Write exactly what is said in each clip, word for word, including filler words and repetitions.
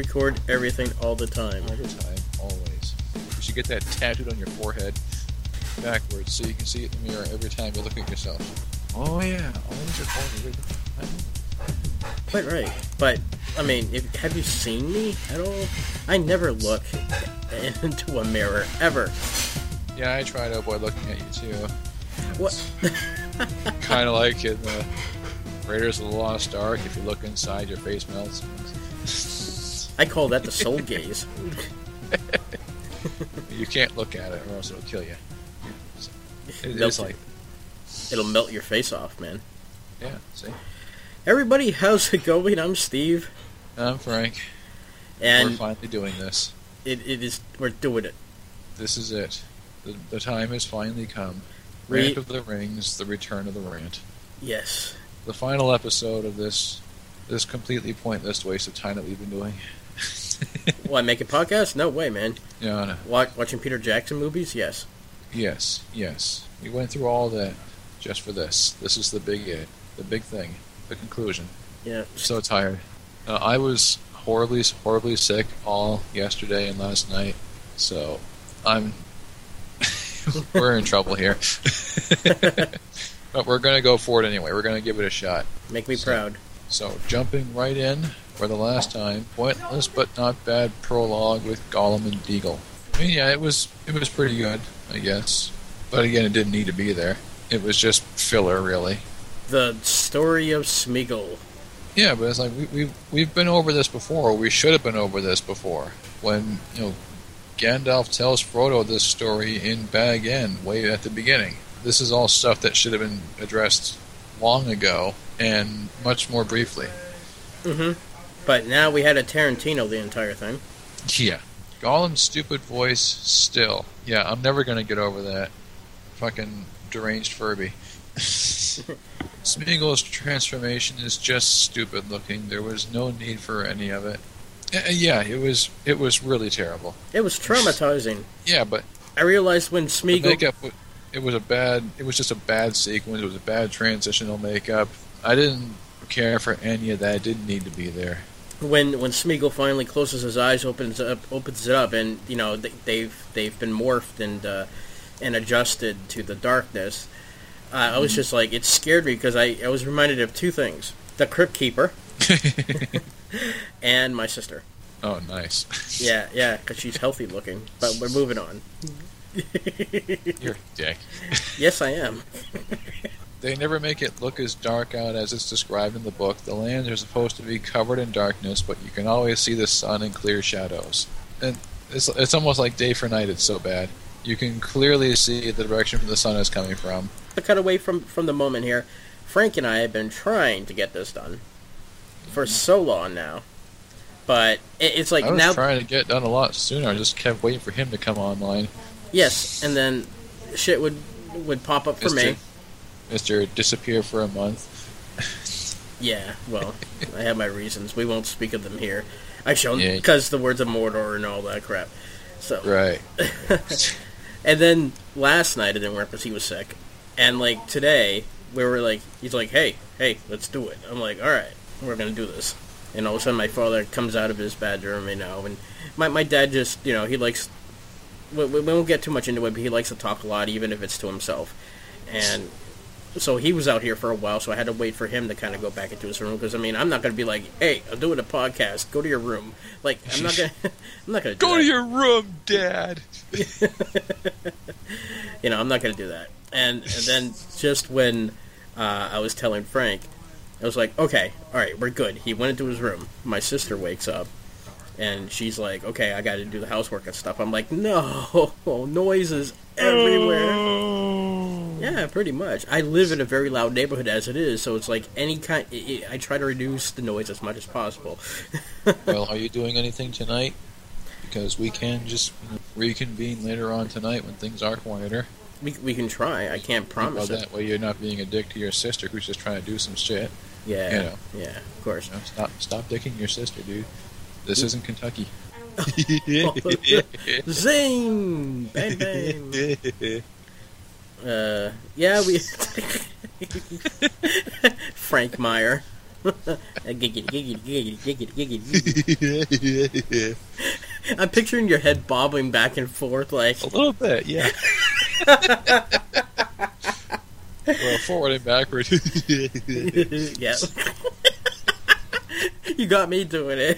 record everything all the time. All the time, always. You should get that tattooed on your forehead backwards so you can see it in the mirror every time you look at yourself. Oh yeah, always recorded. Quite right. But, I mean, if, have you seen me at all? I never look into a mirror, ever. Yeah, I try to avoid looking at you too. What? Kind of like in the Raiders of the Lost Ark, if you look inside, your face melts. I call that the soul gaze. You can't look at it or else it'll kill you. It, Melt it's like... It'll melt your face off, man. Yeah, see? Everybody, how's it going? I'm Steve. I'm Frank. And we're finally doing this. It, it is, we're doing it. This is it. The, the time has finally come. Re- Rant of the Rings, the return of the rant. Yes. The final episode of this this completely pointless waste of time that we've been doing. What, make a podcast? No way, man. Yeah, no. Watch, watching Peter Jackson movies? Yes. Yes, yes. We went through all that just for this. This is the big it, the big thing, the conclusion. Yeah. I'm so tired. Uh, I was horribly, horribly sick all yesterday and last night, so I'm... we're in trouble here. But we're going to go for it anyway. We're going to give it a shot. Make me so, proud. So, jumping right in for the last time, pointless but not bad prologue with Gollum and Deagle. I mean, yeah, it was it was pretty good, I guess. But again, it didn't need to be there. It was just filler, really. The story of Smeagol. Yeah, but it's like we, we've we've been over this before. We should have been over this before. When you know Gandalf tells Frodo this story in Bag End, way at the beginning. This is all stuff that should have been addressed long ago and much more briefly. Mm-hmm. But now we had a Tarantino the entire thing. Yeah. Gollum's stupid voice still. Yeah, I'm never going to get over that. Fucking deranged Furby. Smeagol's transformation is just stupid looking. There was no need for any of it. Uh, yeah, it was it was really terrible. It was traumatizing. Yeah, but I realized when the Smeagol... makeup, it was a bad, it was just a bad sequence. It was a bad transitional makeup. I didn't care for any of that. It didn't need to be there. When when Smeagol finally closes his eyes, opens up, opens it up, and you know they, they've they've been morphed and uh, and adjusted to the darkness. Uh, I was just like, it scared me because I, I was reminded of two things: the Crypt Keeper and my sister. Oh, nice. Yeah, yeah, because she's healthy looking. But we're moving on. You're a dick. Yes, I am. They never make it look as dark out as it's described in the book. The lands are supposed to be covered in darkness, but you can always see the sun and clear shadows. And it's it's almost like day for night. It's so bad. You can clearly see the direction the sun is coming from. To cut away from, from the moment here, Frank and I have been trying to get this done for so long now. But it, it's like I was now... trying to get it done a lot sooner. I just kept waiting for him to come online. Yes, and then shit would would pop up for Mister me. Mister disappear for a month. Yeah, well, I have my reasons. We won't speak of them here. I've shown Yeah. because the words of Mordor and all that crap. So Right. And then last night it didn't work because he was sick. And like today, we were like, he's like, hey, hey, let's do it. I'm like, all right, we're gonna do this. And all of a sudden, my father comes out of his bedroom, you know, and my my dad just, you know, he likes. We, we won't get too much into it, but he likes to talk a lot, even if it's to himself. And so he was out here for a while, so I had to wait for him to kind of go back into his room because I mean, I'm not going to be like, "Hey, I'm doing a podcast. Go to your room." Like, I'm not going. I'm not going to Go that. to your room, Dad. You know, I'm not going to do that. And, and then just when uh, I was telling Frank, I was like, "Okay, all right, we're good." He went into his room. My sister wakes up, and she's like, "Okay, I got to do the housework and stuff." I'm like, "No, noises everywhere." Oh. Yeah, pretty much. I live in a very loud neighborhood as it is, so it's like any kind. It, it, I try to reduce the noise as much as possible. Well, are you doing anything tonight? Because we can just you know, reconvene later on tonight when things are quieter. We we can try. I can't promise Well, it. that way you're not being a dick to your sister who's just trying to do some shit. Yeah, you know. yeah, of course. You know, stop, stop dicking your sister, dude. This Mm. isn't Kentucky. Zing! Bang bang! Uh, yeah, we... Frank Meyer. Giggity, giggity, giggity, giggity, giggity, giggity. I'm picturing your head bobbing back and forth like... A little bit, yeah. Well, forward and backward. Yeah. You got me doing it.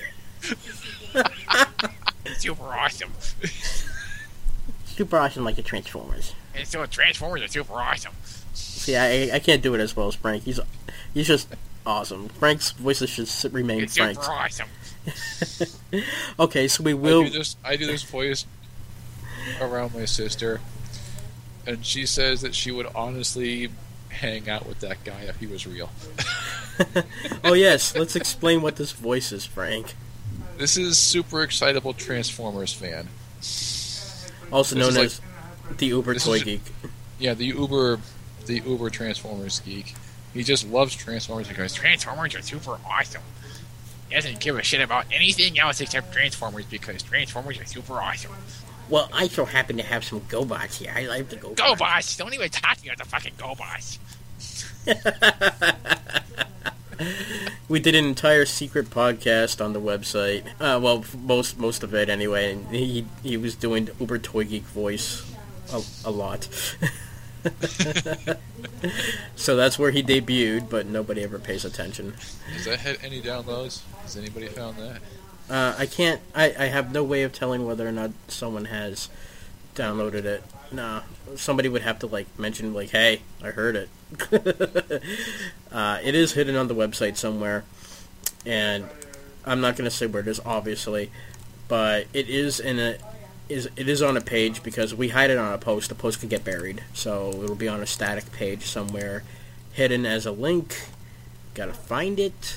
Super awesome. Super awesome like the Transformers. And so Transformers are super awesome. See, I I can't do it as well as Frank. He's he's just awesome. Frank's voices should remain It's Frank's. super awesome. Okay, so we will... I do this, I do this voice around my sister, and she says that she would honestly hang out with that guy if he was real. Oh yes, let's explain what this voice is, Frank. This is super excitable Transformers fan. Also This known is as the Uber this Toy is- Geek. Yeah, the Uber, the Uber Transformers geek. He just loves Transformers because Transformers are super awesome. He doesn't give a shit about anything else except Transformers because Transformers are super awesome. Well, I so happen to have some GoBots here. I like the GoBots. Go boss! Don't even talk to me about the fucking Go boss. We did an entire secret podcast on the website. Uh, well, f- most most of it anyway. And he he was doing Uber Toy Geek voice a, a lot. So that's where he debuted, but nobody ever pays attention. Does that hit any downloads? Has anybody found that? Uh, I can't. I, I have no way of telling whether or not someone has downloaded it. Nah, somebody would have to like mention like, "Hey, I heard it." uh, it is hidden on the website somewhere, and I'm not going to say where it is, obviously, but it is in a is it is on a page because we hide it on a post. The post could get buried, so it'll be on a static page somewhere, hidden as a link. Got to find it,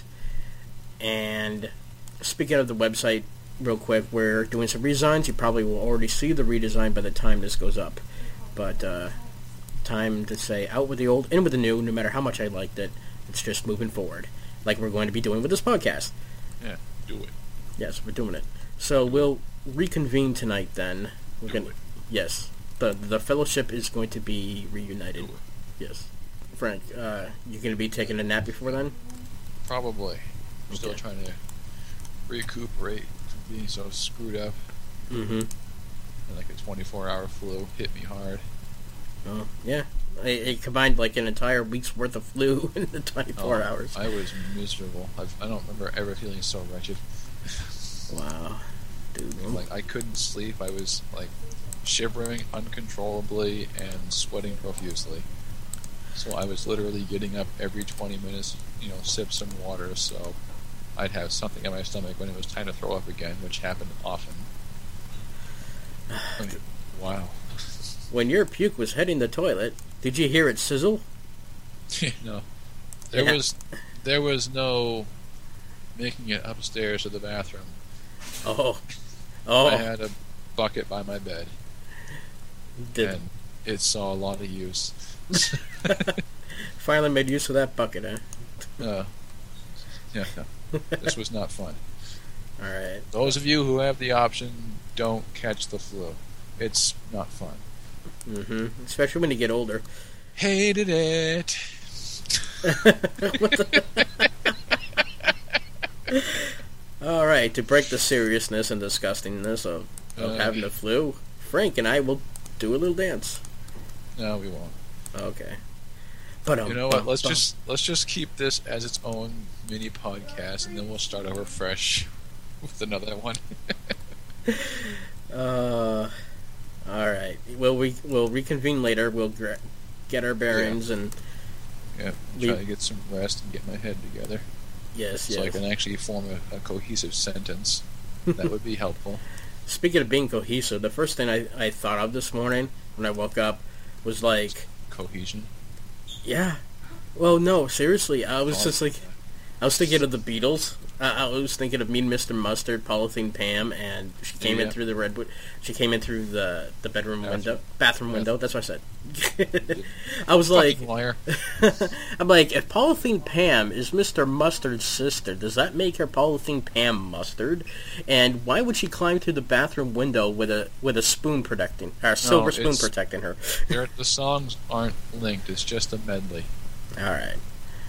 and. Speaking of the website, real quick, we're doing some redesigns. You probably will already see the redesign by the time this goes up. But, uh, time to say out with the old, in with the new, no matter how much I liked it. It's just moving forward, like we're going to be doing with this podcast. Yeah, do it. Yes, we're doing it. So we'll reconvene tonight then. We're Do gonna, it. Yes, the the fellowship is going to be reunited. Do it. Yes. Frank, uh, you going to be taking a nap before then? Probably. I'm still Okay. trying to recuperate from being so screwed up. Mm-hmm. And like a twenty-four hour flu hit me hard. Oh, yeah. It, it combined like an entire week's worth of flu in the twenty-four Oh, hours. I was miserable. I've, I don't remember ever feeling so wretched. Wow. Dude. Like, I couldn't sleep. I was, like, shivering uncontrollably and sweating profusely. So I was literally getting up every twenty minutes, you know, sip some water so I'd have something in my stomach when it was time to throw up again, which happened often. I mean, wow. When your puke was hitting the toilet, did you hear it sizzle? No. There Yeah. was there was no making it upstairs to the bathroom. Oh. Oh. I had a bucket by my bed, Did and it saw a lot of use. finally made use of that bucket, huh? Uh, yeah, no. This was not fun. Alright. Those of you who have the option, don't catch the flu. It's not fun. Mm-hmm. Especially when you get older. Hated it. What the- Alright, to break the seriousness and disgustingness of, of Uh, having the flu, Frank and I will do a little dance. No, we won't. Okay. But um, You know what? Let's just let's just keep this as its own mini podcast, and then we'll start over fresh with another one. Uh, all right. We'll we we'll reconvene later. We'll gra- get our bearings and Yeah, We- try to get some rest and get my head together, yes, so I yes. can actually form a, a cohesive sentence. That would be helpful. Speaking of being cohesive, the first thing I I thought of this morning when I woke up was like, Cohesion. yeah. Well, no, seriously. I was Oh. just like, I was thinking of the Beatles. I, I was thinking of Mean Mister Mustard, Polythene Pam, and she came in Yeah. through the redwood. She came in through the the bedroom Bathroom. window, bathroom window. That's what I said. You I was like, Fucking liar. I'm like, if Polythene Pam is Mister Mustard's sister, does that make her Polythene Pam Mustard? And why would she climb through the bathroom window with a with a spoon protecting, or a silver spoon it's- protecting her? They're- the songs aren't linked. It's just a medley. All right.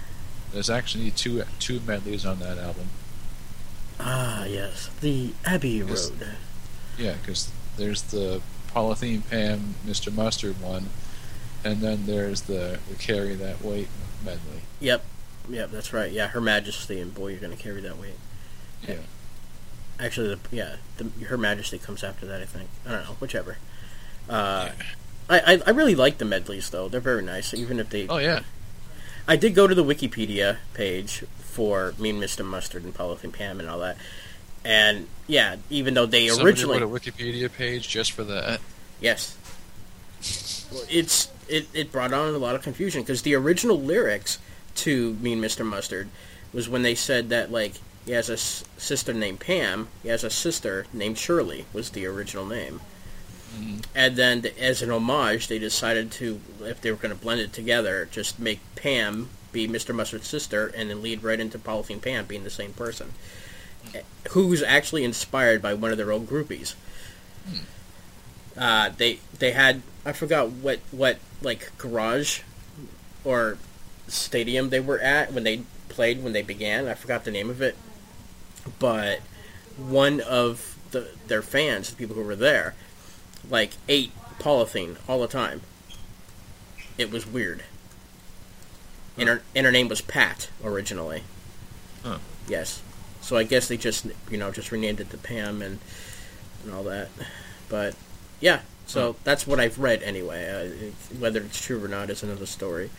There's actually two two medleys on that album. Ah, yes. The Abbey Yes. Road. Yeah, because there's the Polythene Pam, Mister Mustard one, and then there's the, the Carry That Weight medley. Yep. Yep, that's right. Yeah, Her Majesty, and boy, you're going to carry that weight. Yeah. Actually, the, yeah, the, Her Majesty comes after that, I think. I don't know, whichever. Uh, I, I I really like the medleys, though. They're very nice, even if they... Oh, yeah. I did go to the Wikipedia page for Mean Mister Mustard and Polythene Pam and all that. And, yeah, even though they Somebody originally... wrote a Wikipedia page just for that. Yes. Well, it's it, it brought on a lot of confusion, because the original lyrics to Mean Mister Mustard was when they said that, like, he has a s- sister named Pam, he has a sister named Shirley, was the original name. Mm-hmm. And then, as an homage, they decided to, if they were going to blend it together, just make Pam be Mister Mustard's sister, and then lead right into Polythene Pam being the same person. Who's actually inspired by one of their old groupies. Hmm. Uh, they they had, I forgot what, what like, garage or stadium they were at when they played, when they began. I forgot the name of it. But one of the their fans, the people who were there, like, ate polythene all the time. It was weird. And her, and her name was Pat, originally. Huh. Yes. So I guess they just, you know, just renamed it to Pam and, and all that. But, yeah. So Huh. that's what I've read, anyway. Uh, it, whether it's true or not is another story.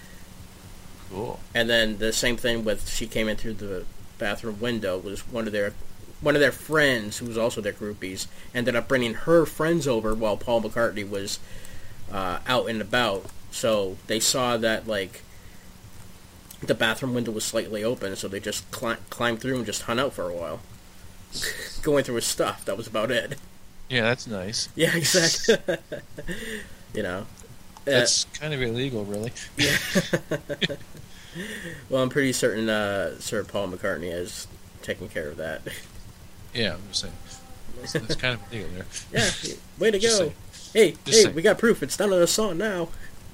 Cool. And then the same thing with she came in through the bathroom window was one of their one of their friends, who was also their groupies, ended up bringing her friends over while Paul McCartney was uh, out and about. So they saw that, like, the bathroom window was slightly open, so they just cli- climbed through and just hung out for a while. Going through his stuff, that was about it. Yeah, that's nice. Yeah, exactly. You know. That's uh, kind of illegal, really. Yeah. Well, I'm pretty certain uh, Sir Paul McCartney is taking care of that. Yeah, I'm just saying. That's, that's kind of illegal there. Yeah, way to Just go. saying. Hey, Just hey, saying. we got proof. It's done on a song now.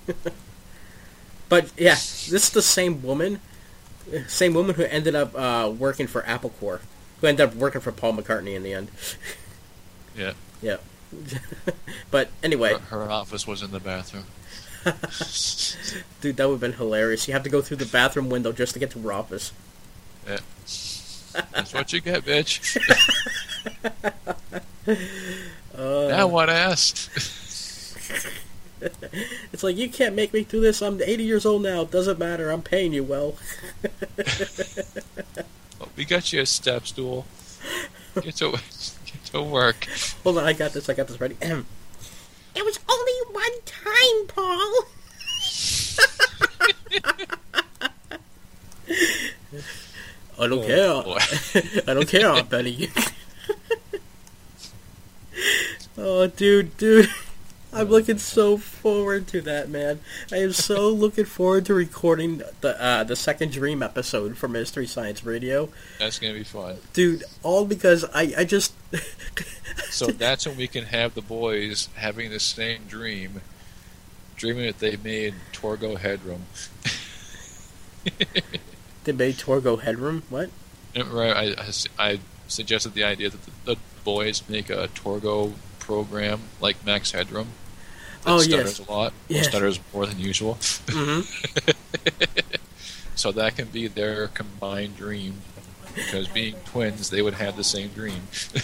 But, yeah, this is the same woman. Same woman who ended up uh, working for Apple Corps. Who ended up working for Paul McCartney in the end. Yeah. Yeah. But, anyway. Her, her office was in the bathroom. Dude, that would have been hilarious. You have to go through the bathroom window just to get to her office. Yeah. That's what you get, bitch. Uh, now what ass? It's like, you can't make me do this. I'm eighty years old now. It doesn't matter. I'm paying you well. Well, we got you a step stool. Get to, get to work. Hold on, I got this. I got this ready. It was only one time, Paul. I don't Oh, care. boy. I don't care, Aunt Betty. Oh, dude, dude. I'm looking so forward to that, man. I am so looking forward to recording the uh, the second Dream episode for Mystery Science Radio. That's going to be fun. Dude, all because I, I just... So that's when we can have the boys having the same dream, dreaming that they made Torgo Headroom. They made Torgo Headroom? What? Right, I, I suggested the idea that the, the boys make a Torgo program like Max Headroom that Oh, stutters yes. a lot, Yes. stutters more than usual. Mm-hmm. So that can be their combined dream, because being twins, they would have the same dream.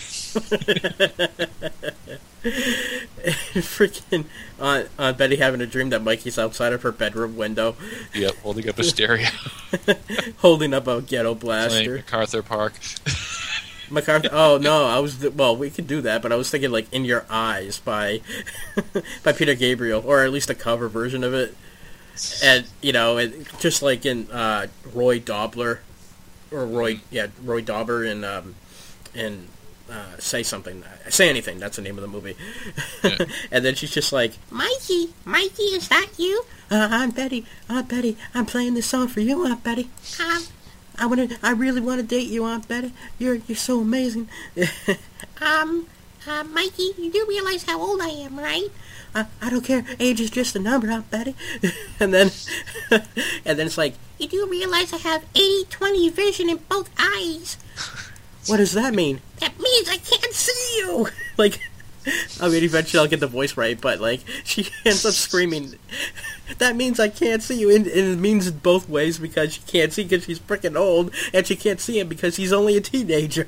Freaking Aunt, Aunt Betty having a dream that Mikey's outside of her bedroom window, Yep, holding up a stereo, holding up a ghetto playing blaster. MacArthur Park. MacArthur. Oh no, I was th- well. We could do that, but I was thinking like "In Your Eyes" by by Peter Gabriel, or at least a cover version of it. And you know, it, just like in uh, Roy Dobler, or Roy, yeah, Roy Dauber in um, in uh, Say Something, Say Anything. That's the name of the movie. Yeah. And then she's just like, "Mikey, Mikey, is that you? Uh, Aunt Betty, Aunt Betty, I'm playing this song for you, Aunt Betty. Um, I want to. I really want to date you, Aunt Betty. You're you're so amazing." Um, uh, Mikey, you do realize how old I am, right? I, I don't care. Age is just a number, Aunt Betty. and then, and then it's like, you do realize I have eighty twenty vision in both eyes. What does that mean? That means I can't see you. Like, I mean, eventually I'll get the voice right, but like, she ends up screaming, that means I can't see you, and, and it means it both ways because she can't see because she's freaking old, and she can't see him because he's only a teenager.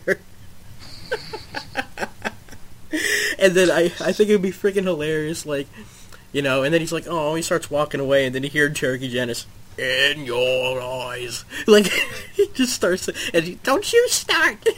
And then I, I think it would be freaking hilarious, like, you know, and then he's like, oh, he starts walking away, and then you hear Cherokee Janice, in your eyes. Like, he just starts, and he, don't you start.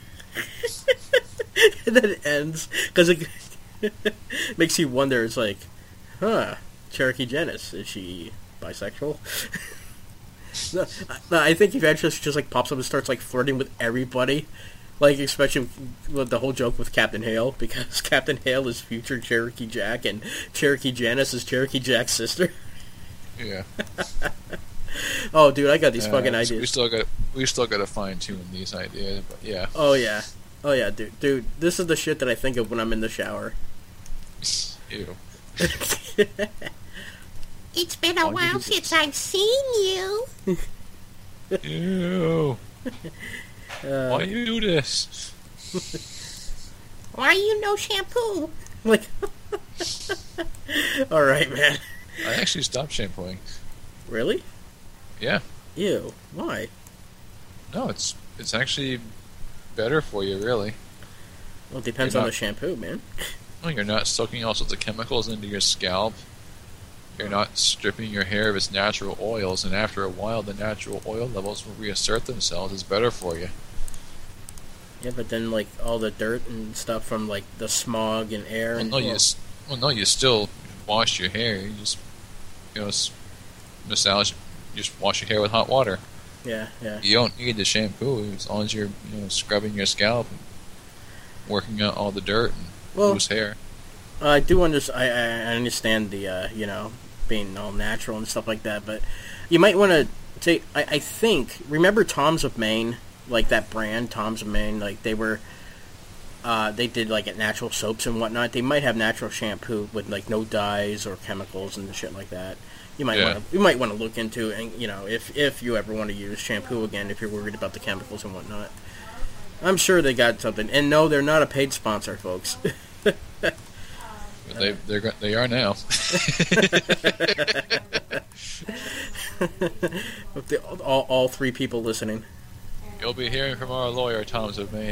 And then it ends, because it makes you wonder, it's like, huh, Cherokee Janice, is she bisexual? no, no, I think eventually she just, like, pops up and starts, like, flirting with everybody. Like, especially with the whole joke with Captain Hale, because Captain Hale is future Cherokee Jack, and Cherokee Janice is Cherokee Jack's sister. Yeah. Oh, dude, I got these uh, fucking so ideas. We still got we still got to fine tune these ideas, but yeah. Oh yeah, oh yeah, dude, dude. This is the shit that I think of when I'm in the shower. Ew. It's been a while since I've seen you. Ew. Uh, Why you do this? Why you no shampoo? Like, all right, man. I actually stopped shampooing. Really? Yeah. Ew. Why? No, it's it's actually better for you, really. Well, it depends You're on not- the shampoo, man. Well, you're not soaking all sorts of chemicals into your scalp. You're not stripping your hair of its natural oils, and after a while, the natural oil levels will reassert themselves. It's better for you. Yeah, but then like all the dirt and stuff from like the smog and air Well, and no, you s- well, no, you still wash your hair. You just, you know, s- massage. You just wash your hair with hot water. yeah, yeah. You don't need the shampoo as long as you're, you know, scrubbing your scalp and working out all the dirt and Well, loose hair. I do under- I, I understand the uh, you know, being all natural and stuff like that, but you might want to take. I, I think remember Tom's of Maine, like that brand Tom's of Maine, like they were. Uh, they did like natural soaps and whatnot. They might have natural shampoo with like no dyes or chemicals and shit like that. You might Yeah. want to you might want to look into, and you know, if if you ever want to use shampoo again, if you're worried about the chemicals and whatnot. I'm sure they got something. And no, they're not a paid sponsor, folks. They they're go- they are now. With the, all, all three people listening. You'll be hearing from our lawyer, Tom's of Maine.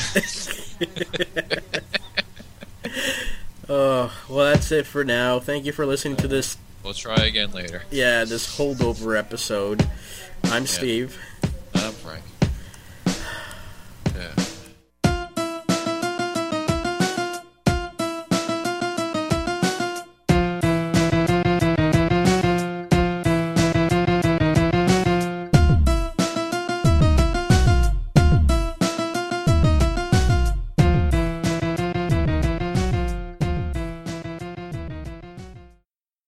Uh, well, that's it for now. Thank you for listening to this, We'll try again later. yeah, this holdover episode. I'm Steve.